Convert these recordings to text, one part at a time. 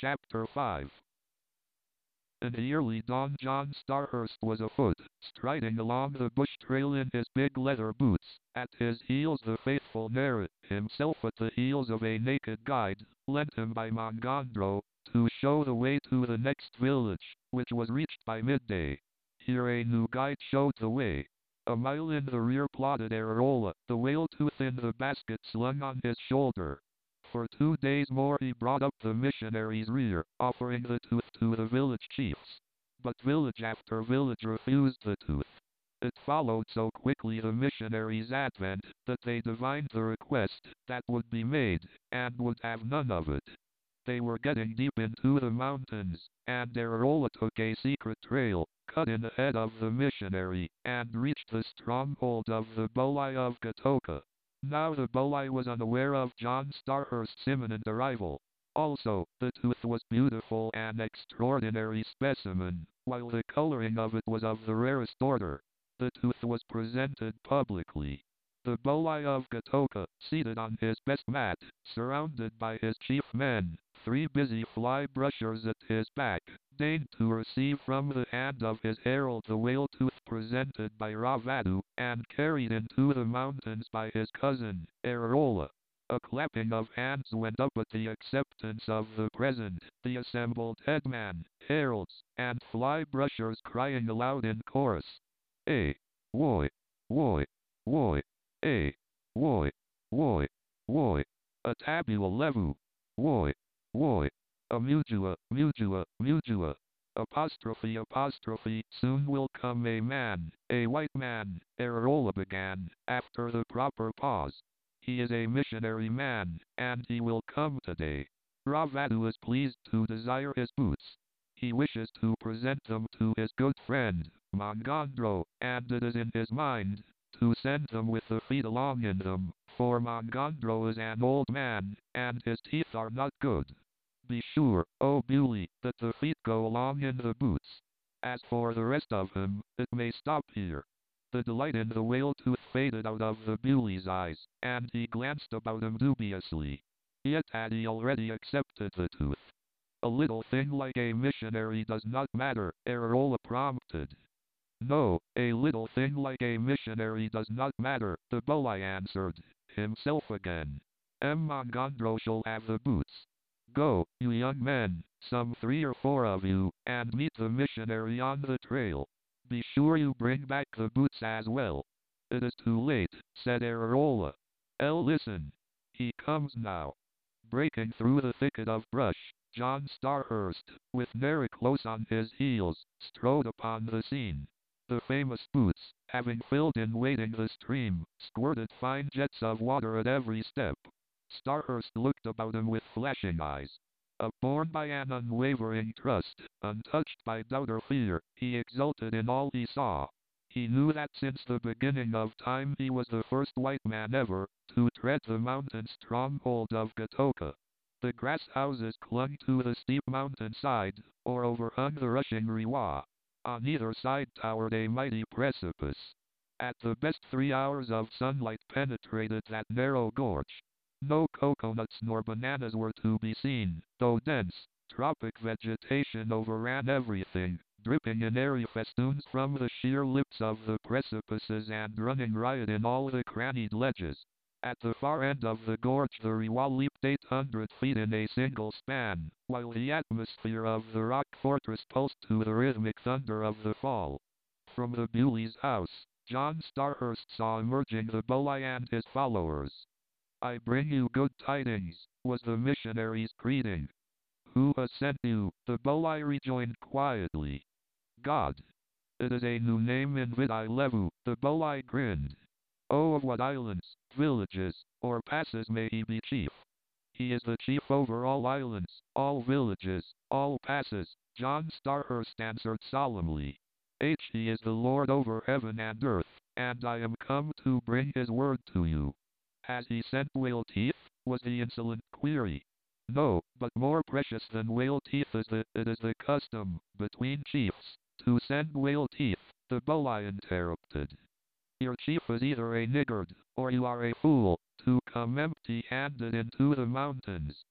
Chapter 5. In the early dawn John Starhurst was afoot, striding along the bush trail in his big leather boots. At his heels the faithful Nera, himself at the heels of a naked guide, lent him by Mongondro, to show the way to the next village, which was reached by midday. Here a new guide showed the way. A mile in the rear plodded Ararola, the whale tooth in the basket slung on his shoulder. For 2 days more he brought up the missionary's rear, offering the tooth to the village chiefs. But village after village refused the tooth. It followed so quickly the missionary's advent, that they divined the request that would be made, and would have none of it. They were getting deep into the mountains, and Ararola took a secret trail, cut in ahead of the missionary, and reached the stronghold of the Bolai of Gatoka. Now the Bolai was unaware of John Starhurst's imminent arrival. Also, the tooth was beautiful, an extraordinary specimen, while the coloring of it was of the rarest order. The tooth was presented publicly. The Bolai of Gatoka, seated on his best mat, surrounded by his chief men, 3 busy fly brushers at his back, deigned to receive from the hand of his herald the whale tooth presented by Ravadu, and carried into the mountains by his cousin, Ararola. A clapping of hands went up at the acceptance of the present, the assembled headman, heralds, and fly brushers crying aloud in chorus. "Eh, woy, woy, woy, eh, woy, woy, woy, a tabula levu, woy, woy, a mujua, mujua, mujua, apostrophe, apostrophe, soon will come a man, a white man," Ararola began, after the proper pause. "He is a missionary man, and he will come today. Ravadu is pleased to desire his boots. He wishes to present them to his good friend, Mongondro, and it is in his mind to send them with the feet along in them, for Mongondro is an old man, and his teeth are not good. Be sure, O Bewley, that the feet go along in the boots. As for the rest of him, it may stop here." The delight in the whale tooth faded out of the Bewley's eyes, and he glanced about him dubiously. Yet had he already accepted the tooth? "A little thing like a missionary does not matter," Ararola prompted. "No, a little thing like a missionary does not matter," the Bolai answered, himself again. "Mongondro shall have the boots. Go, you young men, some 3 or 4 of you, and meet the missionary on the trail. Be sure you bring back the boots as well." "It is too late," said Ararola. Listen. He comes now." Breaking through the thicket of brush, John Starhurst, with Nera close on his heels, strode upon the scene. The famous boots, having filled in wading the stream, squirted fine jets of water at every step. Starhurst looked about him with flashing eyes. Upborne by an unwavering trust, untouched by doubt or fear, he exulted in all he saw. He knew that since the beginning of time he was the first white man ever to tread the mountain stronghold of Gatoka. The grass houses clung to the steep mountain side, or overhung the rushing Riwa. On either side towered a mighty precipice. At the best 3 hours of sunlight penetrated that narrow gorge. No coconuts nor bananas were to be seen, though dense, tropic vegetation overran everything, dripping in airy festoons from the sheer lips of the precipices and running riot in all the crannied ledges. At the far end of the gorge the Riwa leaped 800 feet in a single span, while the atmosphere of the rock fortress pulsed to the rhythmic thunder of the fall. From the Bewley's house, John Starhurst saw emerging the Bolai and his followers. "I bring you good tidings," was the missionary's greeting. "Who has sent you?" the Bolai rejoined quietly. "God." "It is a new name in Vidai Levu," the Bolai grinned. "Oh, of what islands, villages, or passes may he be chief?" "He is the chief over all islands, all villages, all passes," John Starhurst answered solemnly. "He is the Lord over heaven and earth, and I am come to bring his word to you." "Has he sent whale teeth?" was the insolent query. "No, but more precious than whale teeth is it is the custom, between chiefs, to send whale teeth," the Bolai interrupted. "Your chief is either a niggard, or you are a fool, to come empty-handed into the mountains.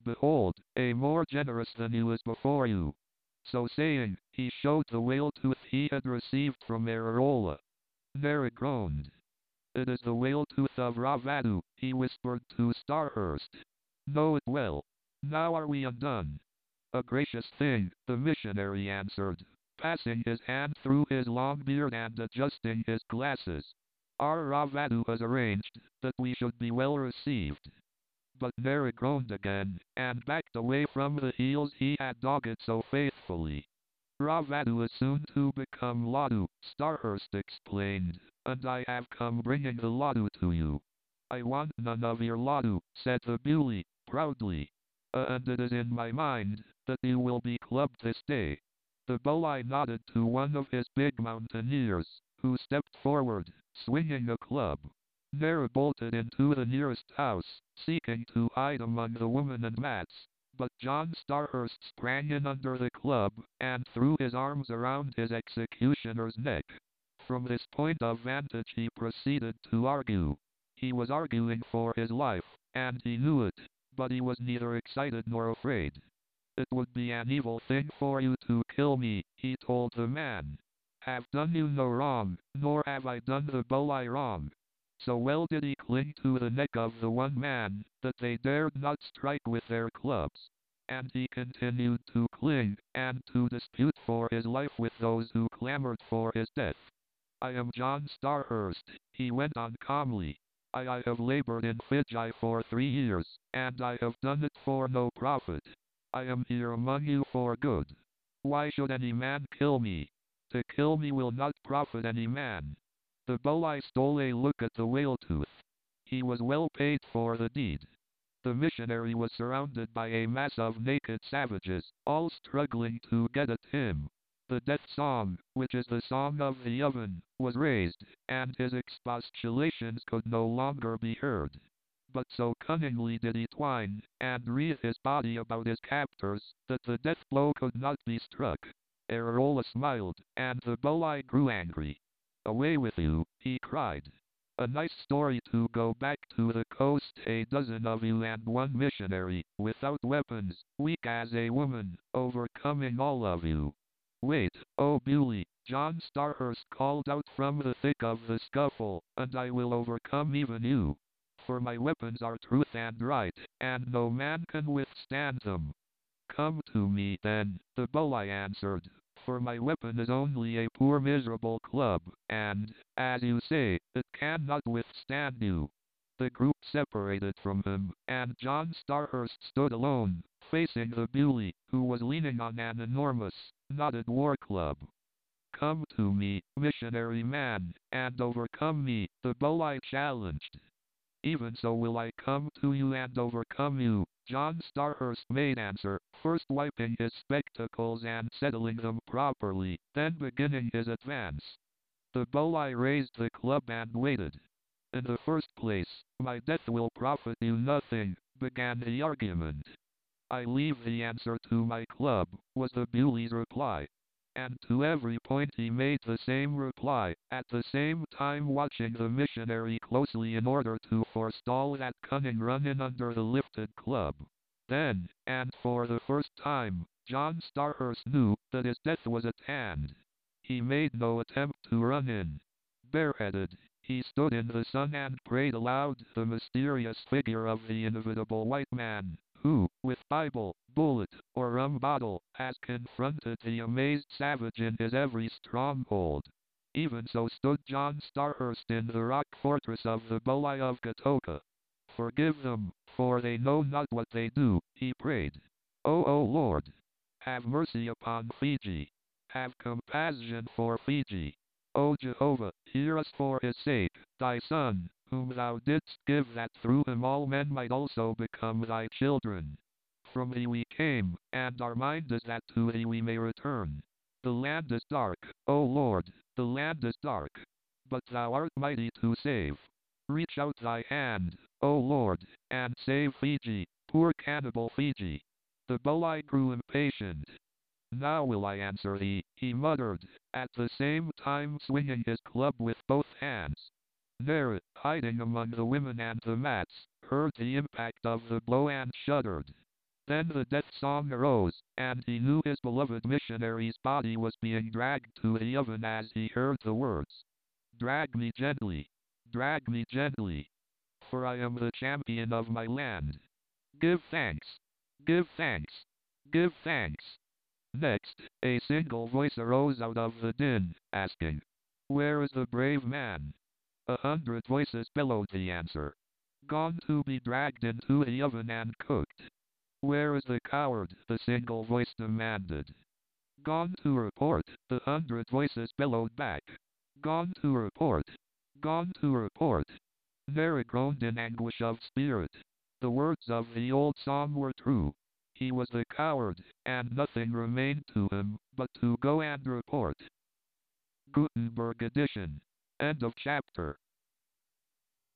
Behold, a more generous than you is before you. So saying, he showed the whale tooth he had received from Ararola. Nera groaned. It is the whale tooth of Ravadu, he whispered to Starhurst. Know it well. Now are we undone? A gracious thing, the missionary answered, passing his hand through his long beard and adjusting his glasses. Our Ravadu has arranged that we should be well received. But Nera groaned again, and backed away from the heels he had dogged so faithfully. Ravadu is soon to become Ladu, Starhurst explained, and I have come bringing the Ladu to you. I want none of your Ladu, said the Bewley, proudly. And it is in my mind that you will be clubbed this day. The Bolai nodded to one of his big mountaineers, who stepped forward, swinging a club. Nera bolted into the nearest house, seeking to hide among the women and mats, but John Starhurst sprang in under the club, and threw his arms around his executioner's neck. From this point of vantage he proceeded to argue. He was arguing for his life, and he knew it, but he was neither excited nor afraid. It would be an evil thing for you to kill me, he told the man. Have done you no wrong, nor have I done the Bolai wrong. So well did he cling to the neck of the one man, that they dared not strike with their clubs. And he continued to cling, and to dispute for his life with those who clamored for his death. I am John Starhurst, he went on calmly. I have labored in Fiji for 3 years, and I have done it for no profit. I am here among you for good. Why should any man kill me? To kill me will not profit any man. The Bolai stole a look at the whale tooth. He was well paid for the deed. The missionary was surrounded by a mass of naked savages, all struggling to get at him. The death song, which is the song of the oven, was raised, and his expostulations could no longer be heard. But so cunningly did he twine, and wreathe his body about his captors, that the death blow could not be struck. Ararola smiled, and the Bolai grew angry. Away with you, he cried. A nice story to go back to the coast, a dozen of you and one missionary, without weapons, weak as a woman, overcoming all of you. Wait, oh Bewley, John Starhurst called out from the thick of the scuffle, and I will overcome even you. For my weapons are truth and right, and no man can withstand them. Come to me then, the Bolai answered, for my weapon is only a poor miserable club, and, as you say, it cannot withstand you. The group separated from him, and John Starhurst stood alone, facing the Bewley, who was leaning on an enormous, knotted war club. Come to me, missionary man, and overcome me, the Bolai challenged. Even so will I come to you and overcome you, John Starhurst made answer, first wiping his spectacles and settling them properly, then beginning his advance. The Bolai raised the club and waited. In the first place, my death will profit you nothing, began the argument. I leave the answer to my club, was the Bewley's reply. And to every point he made the same reply, at the same time watching the missionary closely in order to forestall that cunning run-in under the lifted club. Then, and for the first time, John Starhurst knew that his death was at hand. He made no attempt to run in. Bareheaded, he stood in the sun and prayed aloud the mysterious figure of the inevitable white man, who, with Bible, bullet, or rum bottle, has confronted the amazed savage in his every stronghold. Even so stood John Starhurst in the rock fortress of the Bolai of Gatoka. Forgive them, for they know not what they do, he prayed. O Lord, have mercy upon Fiji. Have compassion for Fiji. O Jehovah, hear us for his sake, thy Son, whom thou didst give that through him all men might also become thy children. From thee we came, and our mind is that to thee we may return. The land is dark, O Lord, the land is dark. But thou art mighty to save. Reach out thy hand, O Lord, and save Fiji, poor cannibal Fiji. The Bolai grew impatient. Now will I answer thee, he muttered, at the same time swinging his club with both hands. Nera, hiding among the women and the mats, heard the impact of the blow and shuddered. Then the death song arose, and he knew his beloved missionary's body was being dragged to the oven as he heard the words, "Drag me gently, for I am the champion of my land. Give thanks, give thanks, give thanks." Next, a single voice arose out of the din, asking, "Where is the brave man?" 100 voices bellowed the answer, "Gone to be dragged into the oven and cooked." "Where is the coward?" the single voice demanded. "Gone to report," the 100 voices bellowed back. "Gone to report, gone to report." Neri groaned in anguish of spirit. The words of the old song were true. He was the coward, and nothing remained to him but to go and report. Gutenberg edition. End of chapter.